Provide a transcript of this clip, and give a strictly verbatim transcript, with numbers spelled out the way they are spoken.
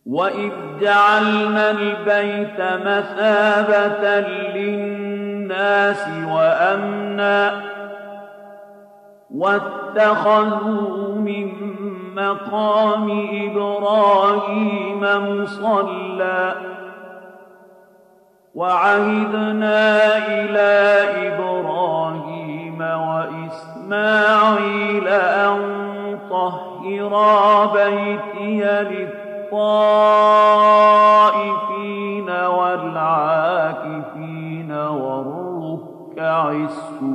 وَإِذْ جَعَلْنَا الْبَيْتَ مَثَابَةً لِّلنَّاسِ وَأَمْنًا وَاتَّخَذُوا مِن مَّقَامِ إِبْرَاهِيمَ مُصَلًّى وَعَهِدْنَا إِلَىٰ إِبْرَاهِيمَ وَإِسْمَاعِيلَ أَن طَهِّرَا بَيْتِيَ لِلطَّائِفِينَ وَالْعَاكِفِينَ وَالرُّكَّعِ السُّجُودِ